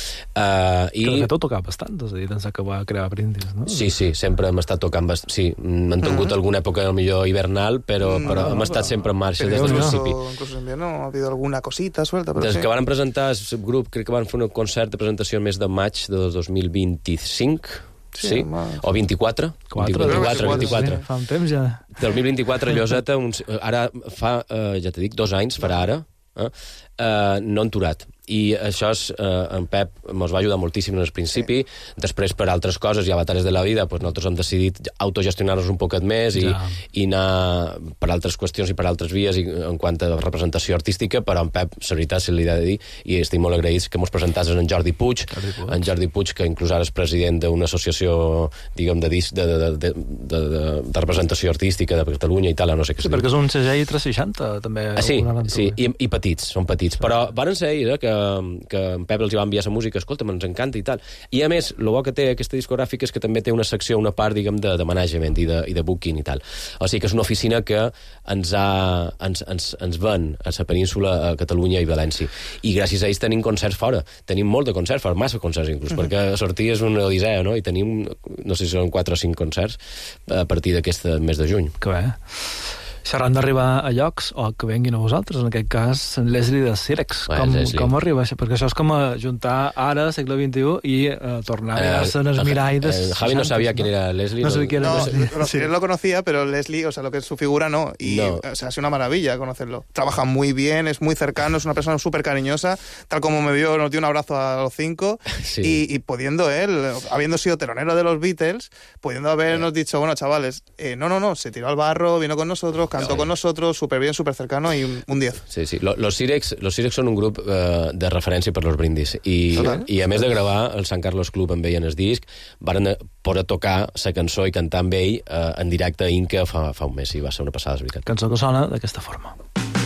Uh, que de fet ho tocava bastant, és a dir, des que va crear Brindis, no? Sí, sí, sempre hem estat tocant bastant. Sí, hem tingut mm. alguna època millor hivernal, però, mm, però no, hem estat sempre en marxa des del principi. Incluso en invierno ha habido alguna cosita suelta, però des sí. que van presentar el grup, crec que van fer un concert de presentació el mes de maig de dos mil vint-i-cinc, sí, sí? o vint-i-quatre, vint-i-quatre, vint-i-quatre. Sí, fa un temps ja. Del dos mil vint-i-quatre, Lloseta, uns, ara fa, eh, ja t'he dit, dos anys, farà ara, eh, eh, no han turat. I això és, eh, en Pep ens va ajudar moltíssim en el principi, sí. Després per altres coses i avatares de la vida pues nosaltres hem decidit autogestionar-nos un poquet més i, ja. i anar per altres qüestions i per altres vies i, en quant a representació artística, però en Pep, la veritat, se li ha de dir, i estic molt agraïts que ens presentés en Jordi Puig, Jordi Puig, en Jordi Puig, que inclús ara és president d'una associació, diguem, de, disc, de, de, de, de, de, de representació artística de Catalunya i tal, no sé què. Sí, perquè és un segell tres seixanta, també. Ah, sí, sí, i, i petits, són petits, sí. Però varen ser ells, eh, que que en Pep els va enviar la música, escolta, ens encanta i tal. I a més, el bo que té aquesta discogràfica és que també té una secció, una part, diguem, de, de management i de, i de booking i tal. O sigui que és una oficina que ens, ha, ens, ens, ens ven a la península, a Catalunya i València. I gràcies a ells tenim concerts fora. Tenim molt de concerts fora, massa concerts inclús, uh-huh. perquè sortir és una odissea, no? I tenim, no sé si són quatre o cinc concerts a partir d'aquest mes de juny. Que bé. Seran d'arribar a llocs o que venguin a vosaltres, en aquest cas en Leslie de Cirex. Bueno, com, Leslie. com arriba això? Perquè això és com a juntar ara, segle vint-i-u, i eh, tornar a mirar-se en el mirall de eh, Javi no sabía quién era Leslie. No, no sabía quién era no, Leslie. No, sí. Él lo conocía, pero Leslie, o sea, lo que es su figura, no. Y, no. O sea, ha sido una maravilla conocerlo. Trabaja muy bien, es muy cercano, es una persona súper cariñosa, tal como me vio, nos dio un abrazo a los cinco, sí. y, y pudiendo él, habiendo sido telonero de los Beatles, pudiendo habernos sí. dicho, bueno, chavales, eh, no, no, no, se tiró al barro, vino con nosotros, cantó sí. con nosotros, súper bien, súper cercano y un, un diez. Sí, sí. Los Cirex, los Cirex són un grup eh, de referència per los Brindis. I, okay. I a més de gravar el Sant Carlos Club amb ell en el disc, van poder tocar la cançó i cantar amb ell eh, en directe a Inca fa, fa un mes, i va ser una passada, és veritat. Cançó que sona d'aquesta forma.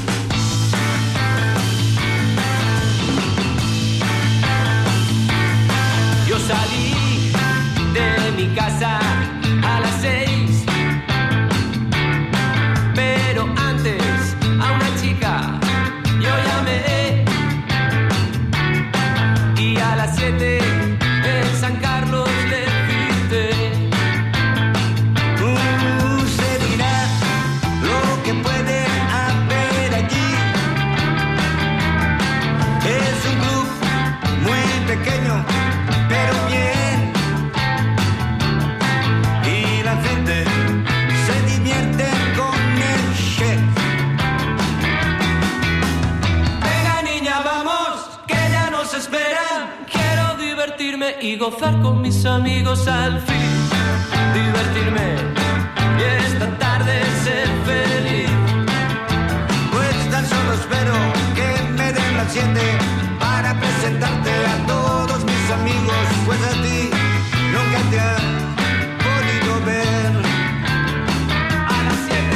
Yo salí de mi casa a las seis, pero antes a una chica yo llamé, y a las siete en San Carlos le cité. Uh, se dirá lo que puede haber nos esperan. Quiero divertirme y gozar con mis amigos al fin. Divertirme y esta tarde ser feliz. Pues tan solo espero que me den las siete para presentarte a todos mis amigos. Pues a ti nunca te han podido ver. A las siete.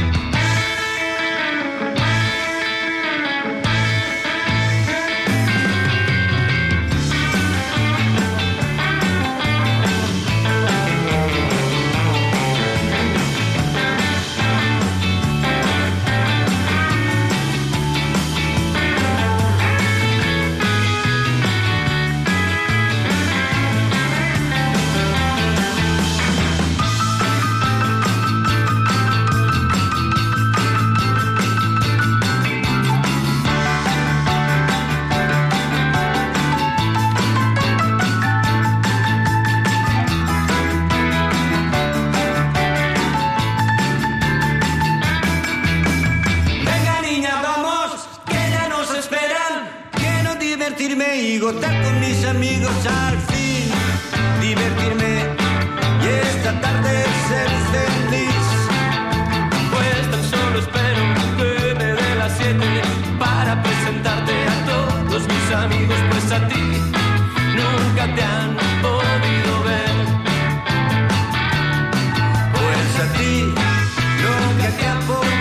Y gozar con mis amigos al fin, divertirme y esta tarde ser feliz. Pues tan solo espero que me dé las siete para presentarte a todos mis amigos. Pues a ti nunca te han podido ver. Pues a ti nunca te han podido ver.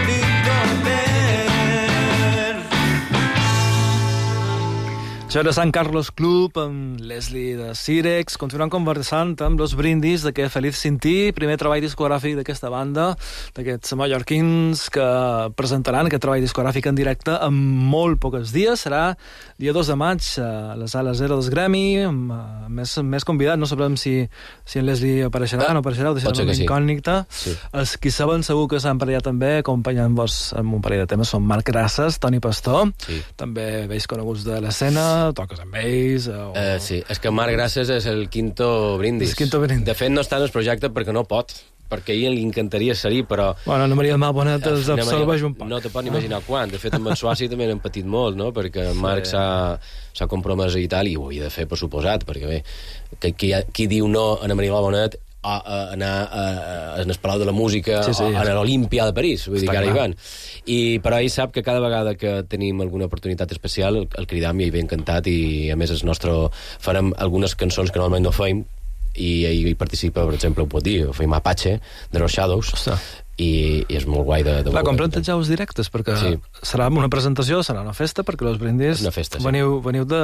Això era Sant Carlos Club amb Leslie de Sirex. Continuem conversant amb Los Brindis d'aquest Feliz Sin Ti, primer treball discogràfic d'aquesta banda, d'aquests mallorquins que presentaran aquest treball discogràfic en directe en molt pocs dies. Serà dia dos de maig a les Sales Zero dels Grammy, amb més, més convidat. No sabrem si, si en Leslie apareixerà o no apareixerà, ho deixarem una incògnita. Sí. Els qui saben segur que s'han parellat també, acompanyant-vos amb un parell de temes, són Marc Grasses, Toni Pastor, sí. També vells coneguts de l'escena, toques amb ells... O... Uh, sí, és que Marc Grasses és el quinto brindis. El quinto brindis. De fet, no està en el projecte perquè no pot, perquè a ell li encantaria ser-hi, però... Bueno, Ana Maria Malbonet els absorbeix un poc. No te pot imaginar ah. quan. De fet, amb en Suassi també n'hem patit molt, no?, perquè en Marc s'ha compromès i tal, i ho havia de fer, per suposat, perquè bé, que, qui, qui diu no a Ana Maria Malbonet a, a anar a, a, a el Palau de la Música, sí, sí, a, a l'Olímpia de París, vull dir que ara hi van. I, però ell sap que cada vegada que tenim alguna oportunitat especial el, el cridam i ell ve encantat, i a més el nostre, farem algunes cançons que normalment no feim, i ell hi participa, per exemple, ho pot dir, feim Apache, de los Shadows, i, i és molt guai de... de Clar, com plantejar els directes, perquè sí. Serà una presentació, serà una festa, perquè Los Brindis festa, sí. veniu, veniu de...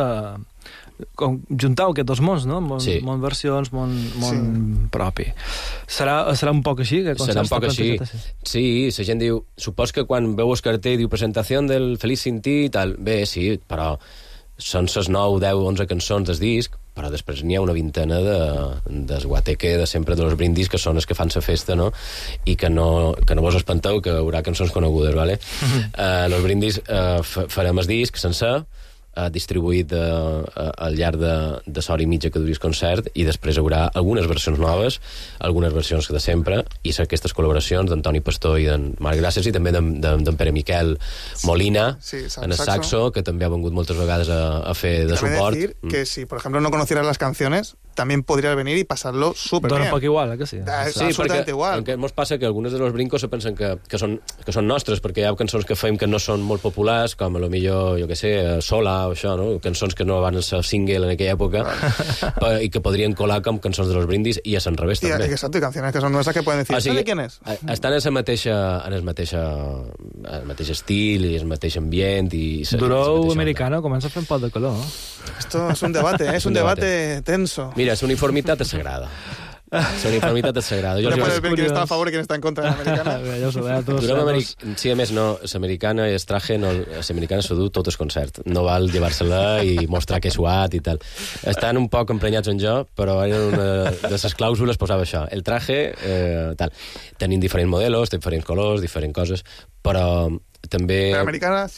Com, juntau aquests dos mons, no? Món, sí. món versions, món, món sí. propi. Serà, serà un poc així? Que serà un poc així. Sí, la gent diu... Supos que quan veu el cartell diu presentació del Feliz Sin Ti i tal, bé, sí, però són les nou, deu, onze cançons del disc, però després n'hi ha una vintena de, de guateque de sempre de Los Brindis, que són els que fan la festa, no? I que no, que no vos espanteu, que hi haurà cançons conegudes, ¿vale? Mm-hmm. uh, Los Brindis uh, farem el disc sencer, Uh, distribuït uh, uh, al llarg de, de l'hora i mitja que duri el concert, i després hi haurà algunes versions noves, algunes versions de sempre, i aquestes col·laboracions d'Antoni Pastor i d'en Marc Grasses, i també d'en Pere Miquel Molina, sí, sí, en el saxo. saxo, que també ha vengut moltes vegades a, a fer de suport. Decir mm. que si, por ejemplo, no conocieras las canciones, también podrías venir y pasarlo súper bien. Dona un poc igual, eh, que sí? Da, sí, absolutamente igual. Perquè ens passa que algunes de los brincos se pensen que, que, són, que són nostres, perquè hi ha cançons que fem que no són molt populars, com a lo millor, jo què sé, Sola o això, no? Cançons que no van ser single en aquella època, però, i que podrien colar com cançons de los Brindis, i a l'enrevés també. I, exacto, i canciones que són nuestras que pueden decir, o sigui, ¿sabe quién es? Estan en el mateixa, en el mateixa, el mateix estil i el mateix ambient. I Durou americana comença a fer un pot de calor. Esto es un debate, ¿eh? es un debate tenso. Mira, la uniformitat és sagrada. La uniformitat és sagrada. Jo no puedes ver quién está a favor y quién está en contra de l'americana. Ja ho sabeu, tots. Americ... Sí, a més, no, l'americana i el traje, no, l'americana s'ho du tot el concert. No val llevar-se-la i mostrar que és suat i tal. Estan un poc emprenyats en jo, però una de les clàusules posava això. El traje, eh, tal. Tenim diferents modelos, diferents colors, diferents coses, però també... Pero americana, siempre.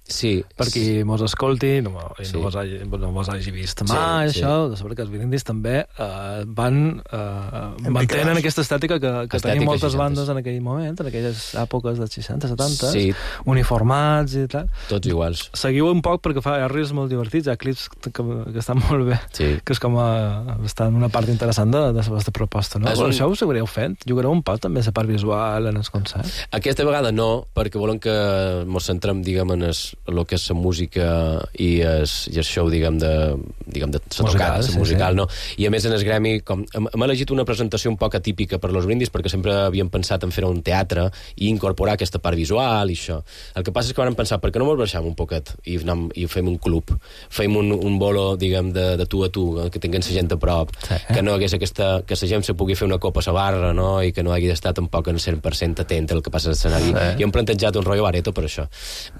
Sí. Per qui mos escolti, no, Sí. no, mos hagi, no mos hagi vist mai, Sí, això, de saber que els brindis també eh, van... Eh, En mantenen picades. aquesta estètica que, que Estètica tenien moltes seixanta. bandes en aquell moment, en aquelles èpoques dels seixanta, setanta, Sí. uniformats i tal. Tots iguals. Seguiu un poc perquè fa ris molt divertits, hi ha clips que, que estan molt bé, Sí. que és com a, estan una part interessant de, de la vostra proposta, no? És Un... un- Això ho seguireu fent? Jugareu un poc també la part visual en els concerts? Aquesta vegada no, perquè volen que ens centrem, diguem, en es, el que és la música i el, i el show, diguem, de, diguem, de la Musical, tocada, sí, la musical, sí. no? I a més en el gremi, com, hem, hem elegit una presentació un poc atípica per los brindis, perquè sempre havíem pensat en fer un teatre i incorporar aquesta part visual i això. El que passa és que vam pensar, per què no ens baixem un poquet i, anem, i fem un club, fem un, un bolo, diguem, de, de tu a tu, que tinguin la gent a prop, Sí. que no hagués aquesta, que la gent se pugui fer una copa a la barra, no? I que no hagi d'estar tampoc en cent per cent atent al que passa a l'escenari. Sí. I hem plantejat un rotllo bareto per això.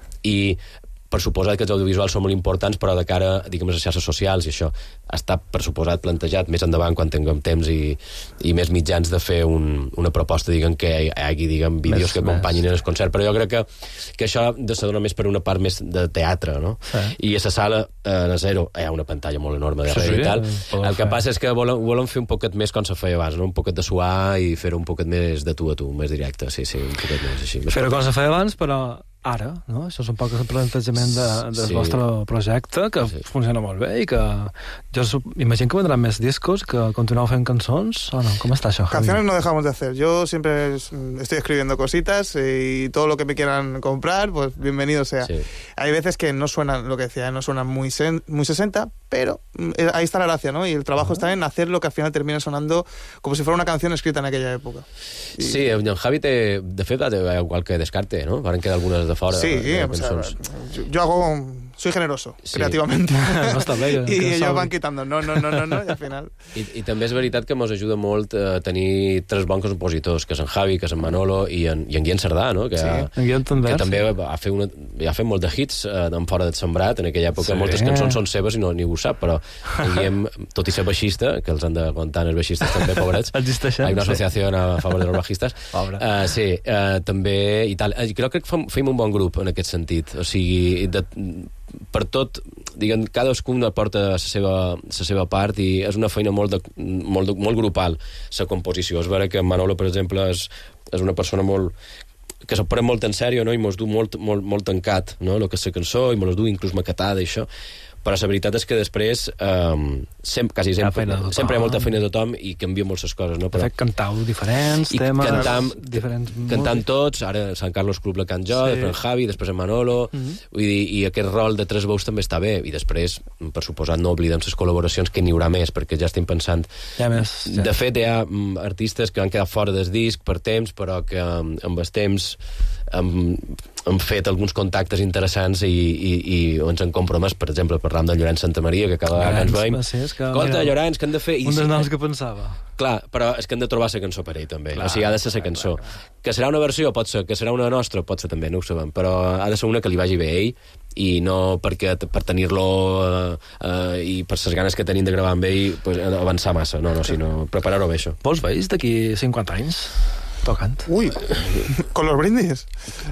I per suposat que els audiovisuals són molt importants, però de cara, diguem, a les xarxes socials, i això està, per suposat, plantejat més endavant quan tinguem temps i, i més mitjans de fer un, una proposta, diguem, que hi hagi, diguem, vídeos Més- que acompanyin més. el concert, però jo crec que, que això de se dona més per una part més de teatre, no? Sí. I a la sala, eh, a zero, hi ha una pantalla molt enorme darrere Sí, sí, i tal. podeu El que fer. passa és que volen, volen fer un poquet més com se feia abans, no? Un poquet de suar i fer un poquet més de tu a tu, més directe, sí, sí, un poquet més així. Més Però com se feia abans, però ara, no? Això és un poc el plantejament de, del Sí. vostre projecte, que Sí. funciona molt bé i que jo sup- imagino que vendran més discos, que continueu fent cançons, o no? Com està això, Javi? Canciones no dejamos de hacer. Yo siempre es- estoy escribiendo cositas y todo lo que me quieran comprar, pues bienvenido sea. Sí. Hay veces que no suenan, lo que decía, no suenan muy, sen- muy sesenta, pero mm, eh, ahí está la gracia, ¿no? Y el trabajo está en hacer lo que al final termine sonando como si fuera una canción escrita en aquella época. Y- Sí, en Javi té, de fet, té igual que Descarte, no? Varen quedar algunes de fora. Sí, de o sea, cançons. yo, yo hago, soy generoso, Sí. creativamente. No està bé, que- y que ellos sobri. van quitando, no, no, no, no, no, y al final... I, I també és veritat que ens ajuda molt a tenir tres bons compositors, que és en Javi, que és en Manolo i en, i en Guillem Cerdà, no? Que, Sí. ha, En Guillem també, que sí. també ha fet, una, ha fet molt de hits eh, en fora del sembrat, en aquella època Sí. moltes cançons són seves i no ningú ho sap, però en Guillem, tot i ser baixista, que els han d'aguantar els baixistes també, pobrets, Existeixen, hi ha una sí. associació a favor dels baixistes, Pobre. uh, sí, uh, també i tal. Uh, crec que fem, fem un bon grup en aquest sentit, o sigui, de, per tot, diguem, cadascun aporta la seva, la seva part i és una feina molt, de, molt, de, molt grupal, la composició. És vera que Manolo, per exemple, és, és una persona molt que se'l pren molt en sèrio, no? I mos du molt, molt, molt tancat, no? El que és la cançó, i mos du inclús maquetada i això. Però la veritat és que després um, sempre, quasi sempre, feina de tothom. sempre hi ha molta feina de tothom i canvia molt les coses, no? De Però, fet, cantau diferents i temes, cantam, diferents cantant músics. tots, ara Sant Carlos Club la cant jo, Sí. sí. després en Javi, després en Manolo, Mhm. mm -hmm. vull dir, i aquest rol de tres veus també està bé, i després, per suposat, no oblidem les col·laboracions, que n'hi haurà més, perquè ja estem pensant... Hi ha més, ja. De fet, hi ha mm, artistes que han quedat fora del disc per temps, però que mm, amb el temps hem, hem fet alguns contactes interessants i, i, i ens han compromès, per exemple, parlant de Llorenç Santa Maria, que cada vegada que ens veiem... sí, és que, Escolta, mira, Llorenç, que hem de fer... I un dels sí, noms que pensava. Clar, però és que hem de trobar la cançó per ell, també. Clar, o sigui, ha de ser la clar, cançó. clar, Que serà una versió, pot ser. Que serà una nostra, pot ser també, no ho sabem. Però ha de ser una que li vagi bé a ell i no perquè per tenir-lo eh, eh, i per les ganes que tenim de gravar amb ell pues, avançar massa, no, no, sinó preparar-ho bé, això. Vols veus d'aquí cinquanta anys? Tocant. Uy, con los brindis.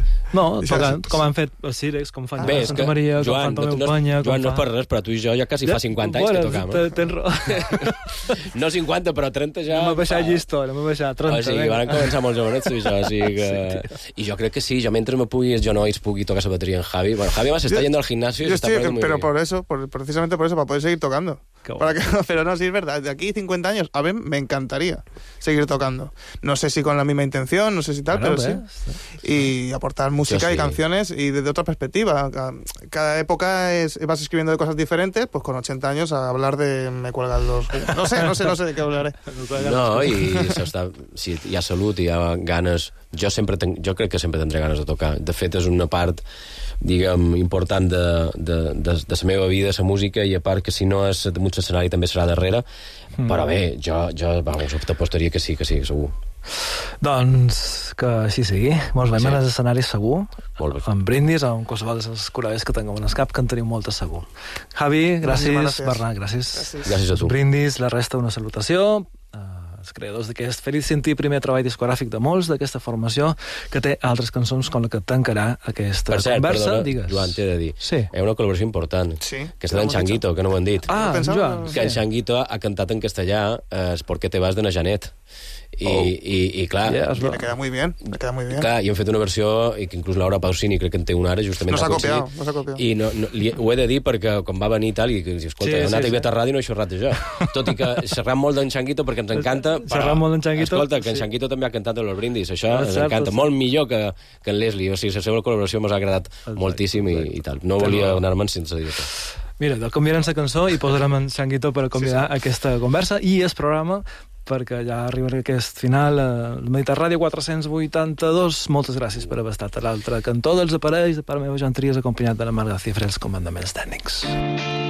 No, Ja, tocant, sí. com han fet a Cirex, com fan Bé, a és Santa que, Maria, com Joan, fan no, Tomeu no, Panya... Joan, no és per res, però tu i jo ja quasi fa cinquanta anys que tocam. te- Eh? Tens raó. No cinquanta, però trenta ja... No m'ha baixat fa- llistó, no m'ha baixat trenta. O sigui, vinga. van començar molt jovenets, tu i jo, o sigui que... I jo crec que sí, jo mentre me pugui els genolls pugui tocar la bateria en Javi... Bueno, Javi más está Yo- yendo al gimnasio y Yo se está estoy, poniendo muy pero bien. por eso, por, precisamente por eso, para poder seguir tocando. Qué Para bueno. que, pero no, sí es verdad. De aquí cincuenta años, a ver, me encantaría seguir tocando. No sé si con la misma intención, no sé si tal, Bueno, pero ves. sí. Y aportar música sí. y canciones y desde otra perspectiva. Ca- Cada época es, vas escribiendo de cosas diferentes, pues con ochenta años a hablar de me cuelgan los... No sé, no sé, no sé de qué hablaré. No, i s'està, si hi ha salut i hi ha ganes... Jo, sempre tenc, jo crec que sempre tindré ganes de tocar. De fet, és una part, diguem, important de, de, de, de la meva vida, la música, i a part que si no és damunt l'escenari també serà darrere. Mm. Però bé, jo, jo vamos, t'apostaria que sí, que sí, segur. Doncs que així sigui. Mos veiem Sí. en els escenaris segur. Molt bé. En brindis o en qualsevol de les corades que tinguem en el cap, que en tenim moltes segur. Javi, gràcies, gràcies. Bernat, gràcies. Gràcies. Gràcies a tu. Brindis, la resta una salutació. Uh, els creadors d'aquest Feliç Sentir, primer treball discogràfic de molts d'aquesta formació, que té altres cançons com la que tancarà aquesta per cert, conversa. Perdona, Digues. Joan, t'he de dir. Sí. Hi ha una col·laboració important, sí, que és d'en Changuito, que no ho han dit. Ah, Joan. Que en Changuito ha cantat en castellà eh, Es por qué te vas de na Janet. I, oh. i, i clar... Yeah, me queda muy bien, me queda muy bien. Clar, i hem fet una versió, i que inclús Laura Pausini crec que en té una ara, justament... No s'ha copiat, no s'ha copiat. I no, no, li, ho he de dir perquè quan va venir i tal, i que dius, escolta, Sí, he anat sí, a Iveta sí. Ràdio i no he xerrat jo. Tot i que xerram molt d'en Changuito perquè ens encanta, però... Xerram molt d'en Changuito, Escolta, que en sí. Changuito també ha cantat en los brindis, això És ens cert, encanta. és Molt millor que, que en Leslie, o sigui, la seva col·laboració m'ha agradat Exacte, moltíssim i, i tal. No volia anar-me'n sense dir això. Mira, doncs convidarem la cançó i posarem en Changuito per convidar sí, sí. aquesta conversa i el programa, perquè ja arribarà aquest final, el Mediterràdio quatre-cents vuitanta-dos. Moltes gràcies per haver estat a l'altre cantó dels aparells, de part meva, Joan Trias, acompanyat de la Marga Cifre, els comandaments tècnics.